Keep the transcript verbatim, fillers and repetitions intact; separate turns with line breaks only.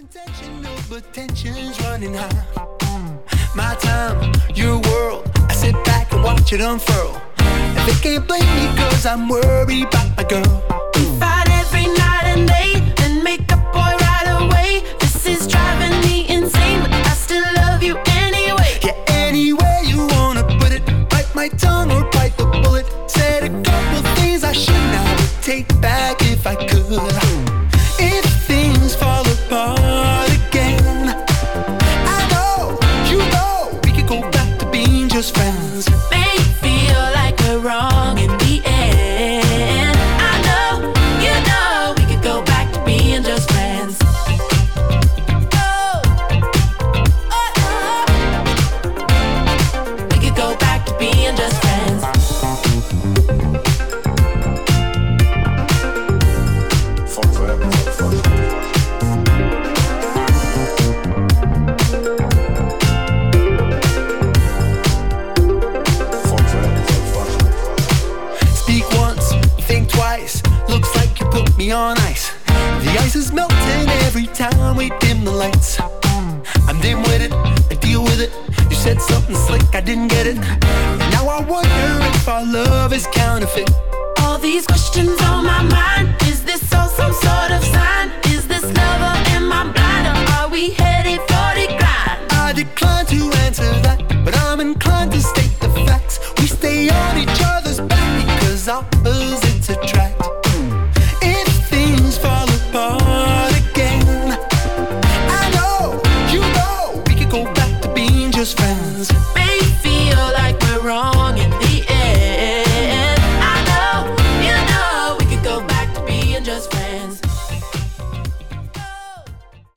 intentional, but tension's running high. My time, your world. I sit back and watch it unfurl. And they can't blame me cause I'm worried about my girl.
We fight every night and day and make up boy right away. This is driving me insane, but I still love you anyway.
Yeah, any way you wanna put it. Bite my tongue or bite the bullet. Said a couple things I should not take back if I could. If things fall apart again, I know, you know, we could go back to being just friends.
Make me feel like we're wrong in the end. I know, you know, we could go back to being just friends. Oh, oh, oh. We could go back to being just friends.
Fuck forever, fuck forever.
Speak once, think twice. Looks like you put me on ice. The ice is melting every time we dim the lights. I'm dim with it, I deal with it. You said something slick, I didn't get it. Now I wonder if our love is counterfeit.
All these questions on my mind. Is this all some sort of sign? Is this love?